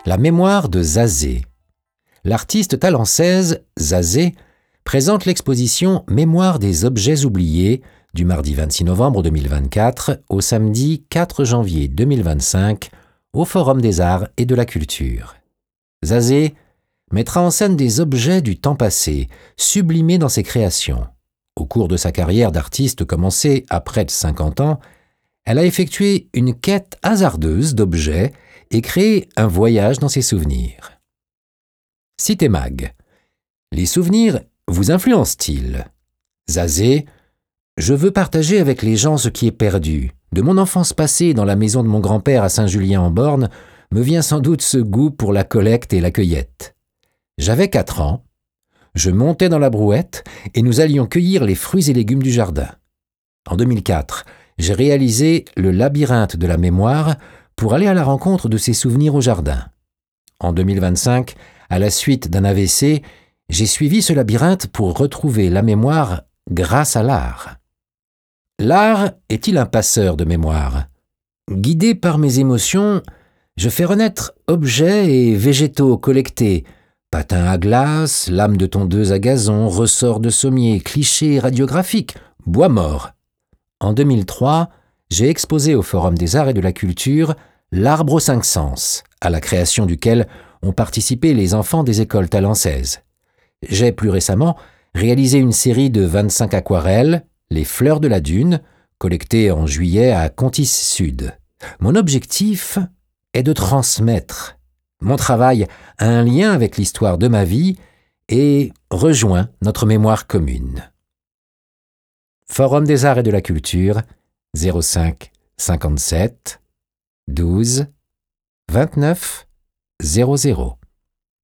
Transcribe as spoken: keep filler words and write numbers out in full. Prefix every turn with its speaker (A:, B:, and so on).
A: La mémoire de Zazé. L'artiste talensaise Zazé présente l'exposition Mémoire des objets oubliés du mardi vingt-six novembre deux mille vingt-quatre au samedi quatre janvier deux mille vingt-cinq au Forum des Arts et de la Culture. Zazé mettra en scène des objets du temps passé, sublimés dans ses créations. Au cours de sa carrière d'artiste commencée à près de cinquante ans, elle a effectué une quête hasardeuse d'objets et créé un voyage dans ses souvenirs. Cité Mag. Les souvenirs vous influencent-ils? Zazé. Je veux partager avec les gens ce qui est perdu. De mon enfance passée dans la maison de mon grand-père à Saint-Julien-en-Borne, me vient sans doute ce goût pour la collecte et la cueillette. J'avais quatre ans. Je montais dans la brouette et nous allions cueillir les fruits et légumes du jardin. En deux mille quatre, j'ai réalisé le labyrinthe de la mémoire pour aller à la rencontre de ces souvenirs au jardin. En deux mille vingt-cinq, à la suite d'un A V C, j'ai suivi ce labyrinthe pour retrouver la mémoire grâce à l'art. L'art est-il un passeur de mémoire? Guidé par mes émotions, je fais renaître objets et végétaux collectés, patins à glace, lames de tondeuse à gazon, ressorts de sommier, clichés radiographiques, bois mort. En deux mille trois, j'ai exposé au Forum des Arts et de la Culture L'arbre aux cinq sens, à la création duquel ont participé les enfants des écoles talancaises. J'ai plus récemment réalisé une série de vingt-cinq aquarelles, Les fleurs de la dune, collectées en juillet à Contis Sud. Mon objectif est de transmettre. Mon travail a un lien avec l'histoire de ma vie et rejoint notre mémoire commune. Forum des Arts et de la Culture, zéro cinq cinquante-sept douze vingt-neuf zéro zéro.